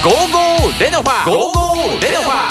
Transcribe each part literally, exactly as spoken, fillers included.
ゴーゴーレノファゴーゴーレノファゴーゴーレノフ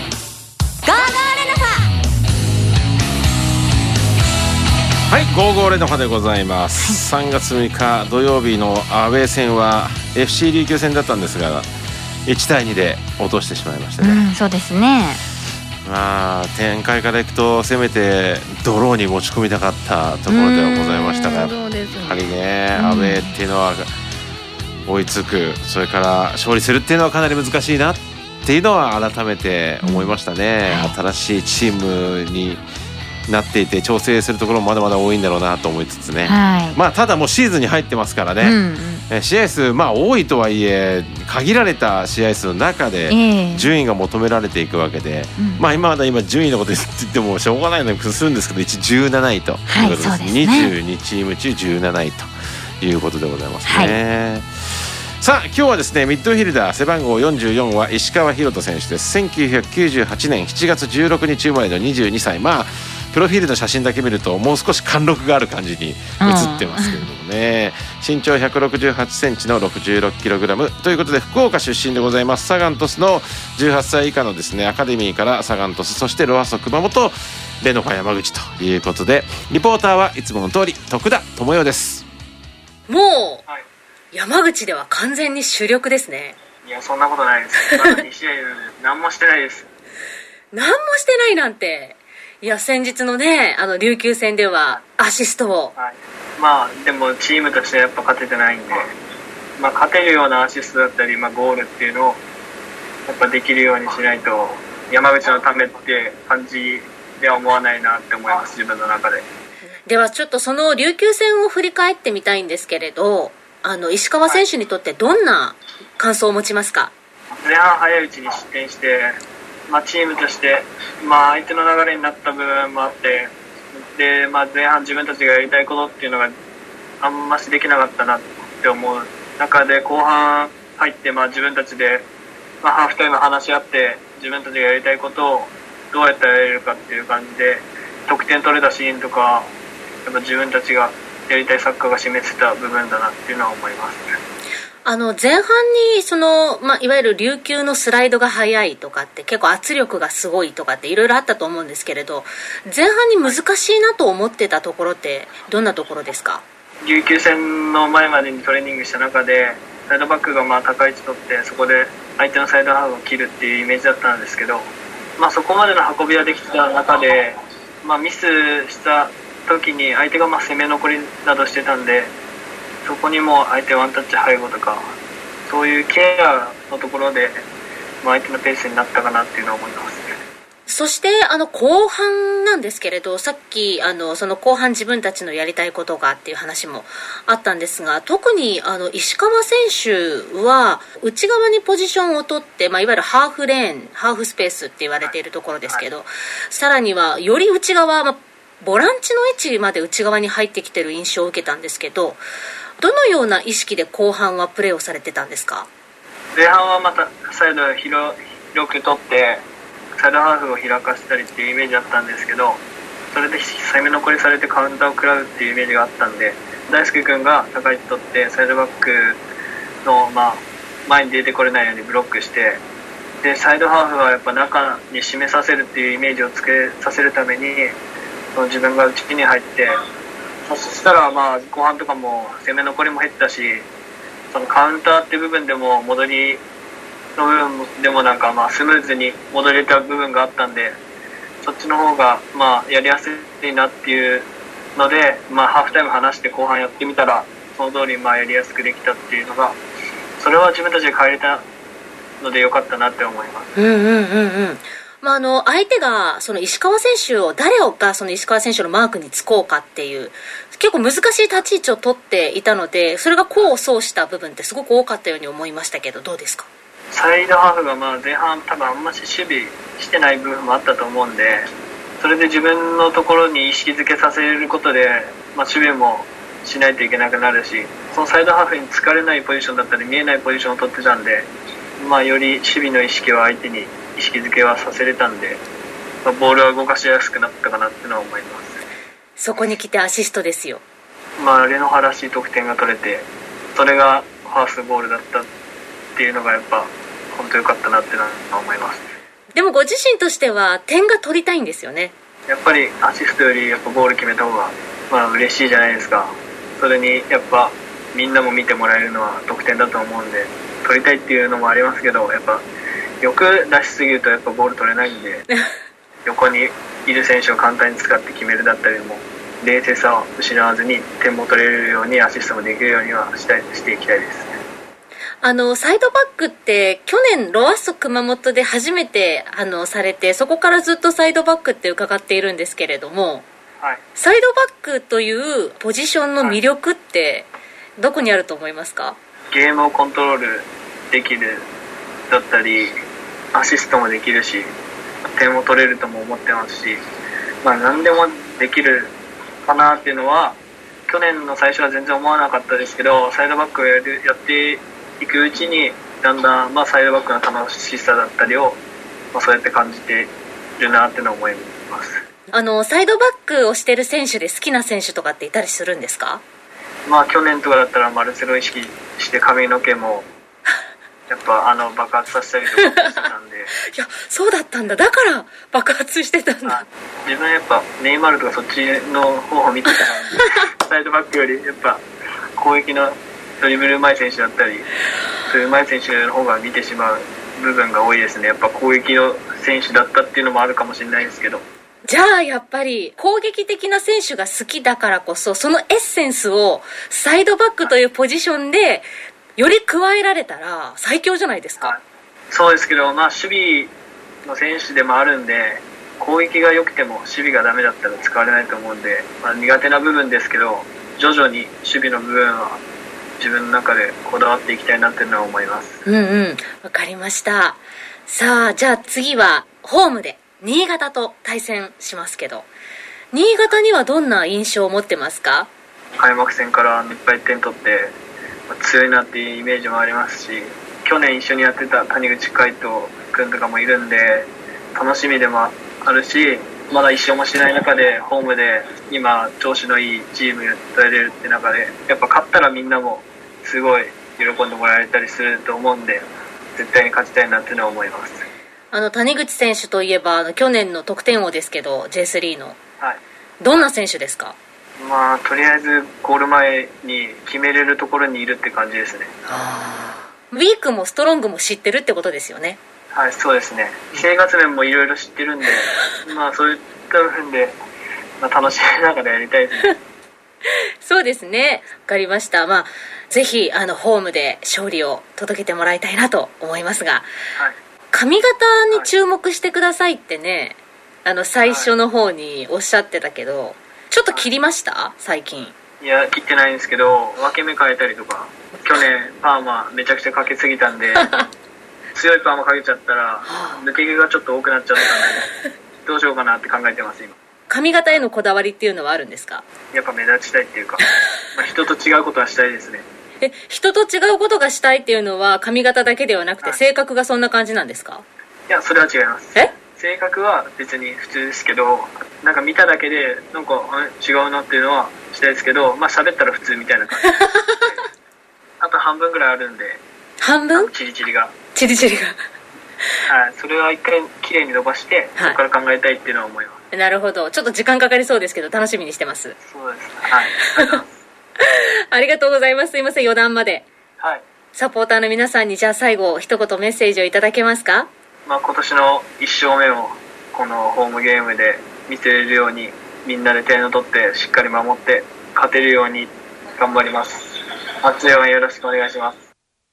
ァ。 はい、ゴーゴーレノファでございます、はい、さんがつむいか土曜日のアウェー戦は エフシー 琉球戦だったんですがいちたいにで落としてしまいましたね、 うん、そうですね。 まあ展開からいくとせめてドローに持ち込みたかったところではございましたが、やっぱりね、アウェーっていうのは追いつく、それから勝利するっていうのはかなり難しいなっていうのは改めて思いましたね、うん、新しいチームになっていて調整するところもまだまだ多いんだろうなと思いつつね、はい、まあただもうシーズンに入ってますからね、うんうん、試合数まあ多いとはいえ限られた試合数の中で順位が求められていくわけで、えー、まあ今まだ今順位のこと言ってもしょうがないのにするんですけど一じゅうなないということです、はい、そうですね、にじゅうにチーム中じゅうなないということでございますね、はい。さあ今日はですねミッドフィルダー背番号よんじゅうよんは石川宏斗選手です。せんきゅうひゃくきゅうじゅうはちねんしちがつじゅうろくにち生まれのにじゅうにさい。まあプロフィールの写真だけ見るともう少し貫禄がある感じに写ってますけれどもね、身長ひゃくろくじゅうはちセンチの ろくじゅうろくキログラム ということで福岡出身でございます。サガン鳥栖のじゅうはっさい以下のですねアカデミーからサガン鳥栖、そしてロアッソ熊本、レノファ山口ということで、リポーターはいつもの通り徳田智代です。 もう、はい、山口では完全に主力ですね。 いやそんなことないです。まだに試合何もしてないです。 何もしてないなんて。いや先日のねあの琉球戦ではアシストを、 はい、まあでもチームとしてやっぱ勝ててないんで、まあ、勝てるようなアシストだったり、まあ、ゴールっていうのをやっぱできるようにしないと山口のためって感じでは思わないなって思います、自分の中で。 ではちょっとその琉球戦を振り返ってみたいんですけれど、あの石川選手にとってどんな感想を持ちますか？ 前半早いうちに失点して、まあ、チームとして、まあ、相手の流れになった部分もあって、で、まあ、前半自分たちがやりたいことっていうのがあんましできなかったなって思う中で後半入って、まあ、自分たちで、まあ、ハーフタイム話し合って自分たちがやりたいことをどうやったらやれるかっていう感じで得点取れたシーンとかやっぱ自分たちがやりたいサッカーが示せた部分だなっていうのは思います。 あの前半にその、まあ、いわゆる琉球のスライドが速いとかって結構圧力がすごいとかっていろいろあったと思うんですけれど、前半に難しいなと思ってたところってどんなところですか？ 琉球戦の前までにトレーニングした中でサイドバックがまあ高い位置取ってそこで相手のサイドハーフを切るっていうイメージだったんですけど、まあ、そこまでの運びはできた中で、まあ、ミスした時に相手がまあ攻め残りなどしてたんでそこにも相手ワンタッチ背後とかそういうケアのところで、まあ、相手のペースになったかなっていうのは思います。 そしてあの後半なんですけれど、さっきあのその後半自分たちのやりたいことがっていう話もあったんですが、特にあの石川選手は内側にポジションを取って、まあ、いわゆるハーフレーンハーフスペースって言われているところですけど、はい、さらにはより内側、まあ、ボランチの位置まで内側に入ってきている印象を受けたんですけど、どのような意識で後半はプレーをされてたんですか？ 前半はまたサイドを 広, 広く取ってサイドハーフを開かせたりっていうイメージだったんですけど、それで攻め残りされてカウンターを食らうっていうイメージがあったんで、大輔君が高い位置取ってサイドバックの、まあ、前に出てこれないようにブロックして、でサイドハーフはやっぱ中に締めさせるっていうイメージをつけさせるためにその自分が内に入って、そしたらまあ後半とかも攻め残りも減ったし、そのカウンターって部分でも戻りの部分でもなんかまあスムーズに戻れた部分があったんで、そっちの方がまあやりやすいなっていうので、まあハーフタイム離して後半やってみたらその通りまあやりやすくできたっていうのが、それは自分たちで変えれたので良かったなって思います。 うんうんうんうん。まあ、あの相手がその石川選手を誰がその石川選手のマークにつこうかっていう結構難しい立ち位置を取っていたので、それが功を奏した部分ってすごく多かったように思いましたけど、どうですか？ サイドハーフがまあ前半多分あんまし守備してない部分もあったと思うんで、それで自分のところに意識づけさせることで、まあ、守備もしないといけなくなるし、そのサイドハーフに疲れないポジションだったり見えないポジションを取ってたんで、まあ、より守備の意識を相手に意識づけはさせれたんで、まあ、ボールは動かしやすくなったかなっていうのは思います。 そこに来てアシストですよ。 まあ、レノファらしい得点が取れて、それがファーストボールだったっていうのがやっぱ本当良かったなってのは思います。 でもご自身としては点が取りたいんですよね。 やっぱりアシストよりやっぱゴール決めた方がまあ嬉しいじゃないですか。それにやっぱみんなも見てもらえるのは得点だと思うんで、取りたいっていうのもありますけど、やっぱ欲出しすぎるとやっぱゴール取れないんで横にいる選手を簡単に使って決めるだったりも、冷静さを失わずに点も取れるようにアシストもできるようにはしたいしていきたいですね。 あのサイドバックって去年ロアッソ熊本で初めてあのされて、そこからずっとサイドバックって伺っているんですけれども、 はい、 サイドバックというポジションの魅力ってどこにあると思いますか？ ゲームをコントロールできるだったり、アシストもできるし、点も取れるとも思ってますし、まあ、何でもできるかなっていうのは去年の最初は全然思わなかったですけど、サイドバックをやるやっていくうちにだんだん、まあ、サイドバックの楽しさだったりを、まあ、そうやって感じてるなっていうのを思います。 あのサイドバックをしてる選手で好きな選手とかっていたりするんですか？ まあ去年とかだったらマルセロを意識して髪の毛もやっぱあの爆発させたりとかしてたんでいやそうだったんだ、だから爆発してたんだ。 自分やっぱネイマールとかそっちの方を見てたんでサイドバックよりやっぱ攻撃のドリブルうまい選手だったり、そういううまい選手の方が見てしまう部分が多いですね。やっぱ攻撃の選手だったっていうのもあるかもしれないですけど、 じゃあやっぱり攻撃的な選手が好きだからこそ、そのエッセンスをサイドバックというポジションでより加えられたら最強じゃないですか。 そうですけど、まあ、守備の選手でもあるんで、攻撃が良くても守備がダメだったら使われないと思うんで、まあ、苦手な部分ですけど、徐々に守備の部分は自分の中でこだわっていきたいなっていうのは思います。 うんうん、わかりました。さあじゃあ次はホームで新潟と対戦しますけど、新潟にはどんな印象を持ってますか？ 開幕戦からいっぱい点取って強いなっていうイメージもありますし、去年一緒にやってた谷口海斗君とかもいるんで楽しみでもあるし、まだ一勝もしない中でホームで今調子のいいチームとやれるって中で、やっぱ勝ったらみんなもすごい喜んでもらえたりすると思うんで、絶対に勝ちたいなっていうのは思います。 あの谷口選手といえばあの去年の得点王ですけど ジェイスリー の、 はい、 どんな選手ですか？ まあとりあえずゴール前に決めれるところにいるって感じですね。 ウィークもストロングも知ってるってことですよね。 はい、そうですね。生活面もいろいろ知ってるんでまあそういった部分で、まあ、楽しみながらやりたいですねそうですね、わかりました。まあぜひあのホームで勝利を届けてもらいたいなと思いますが、はい、髪型に注目してくださいってね、あの最初の方におっしゃってたけど、ちょっと切りました最近？ いや切ってないんですけど、分け目変えたりとか、去年パーマめちゃくちゃかけすぎたんで強いパーマかけちゃったら抜け毛がちょっと多くなっちゃったんでどうしようかなって考えてます今。 髪型へのこだわりっていうのはあるんですか？ やっぱ目立ちたいっていうかまあ人と違うことはしたいですね。 え、人と違うことがしたいっていうのは髪型だけではなくて性格がそんな感じなんですか？ いやそれは違います。 え？ 性格は別に普通ですけど、なんか見ただけでなんか違うなっていうのはしたいですけど、まあ喋ったら普通みたいな感じあと半分ぐらいあるんで。 半分？ チリチリがチリチリがはい、それは一回きれいに伸ばして、はい、そこから考えたいっていうのは思います。 なるほど、ちょっと時間かかりそうですけど楽しみにしてます。 そうです、はい、 ありがとうございます。すいません余談まで。 はい、 サポーターの皆さんにじゃあ最後一言メッセージをいただけますか？ まあ、今年のいっ勝目をこのホームゲームで見せれるように、みんなで点を取ってしっかり守って勝てるように頑張ります。熱い応援よろしくお願いします。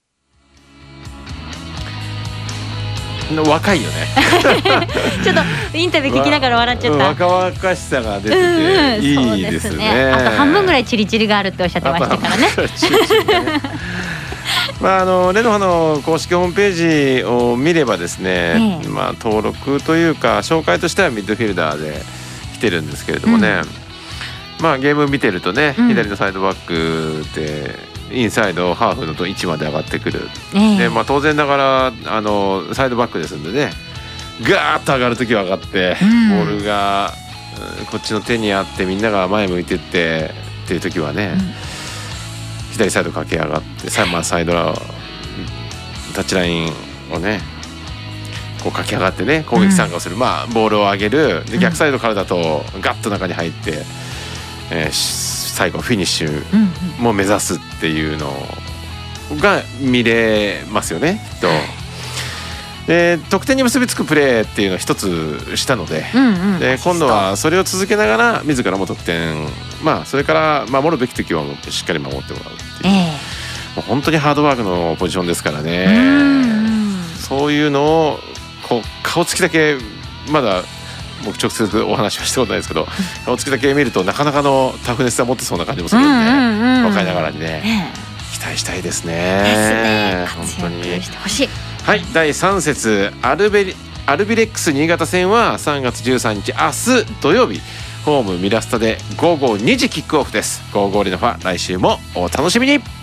若いよねちょっとインタビュー聞きながら笑っちゃった、 若々しさが出てて、うんうん、いいですね。そうですね。 あと半分ぐらいチリチリがあるっておっしゃってましたからね。 まあ、あのレノファの公式ホームページを見ればですね、ええ、まあ、登録というか紹介としてはミッドフィルダーで来てるんですけれどもね、うん、まあ、ゲーム見てるとね、うん、左のサイドバックでインサイドハーフの位置まで上がってくる、ええ、でまあ、当然ながらあのサイドバックですんでね、ガーッと上がるときは上がって、うん、ボールがこっちの手にあってみんなが前向いてってっていうときはね、うん、左サイド駆け上がってさ、まあ、サイドタッチラインをねこう駆け上がってね攻撃参加をする、うん、まあボールを上げるで逆サイドからだとガッと中に入って、えー、最後フィニッシュも目指すっていうのが見れますよねきっと。で得点に結びつくプレーっていうのを一つしたので、うんうん、で今度はそれを続けながら自らも得点、まあそれから守るべき時はしっかり守ってもらうっていう、えー、もう本当にハードワークのポジションですからね。うんそういうのをこう顔つきだけまだ僕直接お話はしたことないですけど顔つきだけ見るとなかなかのタフネスは持ってそうな感じもするんで、うんうんうん、若いながらにね、えー、期待したいですね。 ですね。活躍してほしい。 はい、だいさん節アルベリアルビレックス新潟戦はさんがつじゅうさんにち明日土曜日ホームミラスタで午後にじキックオフです。ゴーゴーレノファ来週もお楽しみに。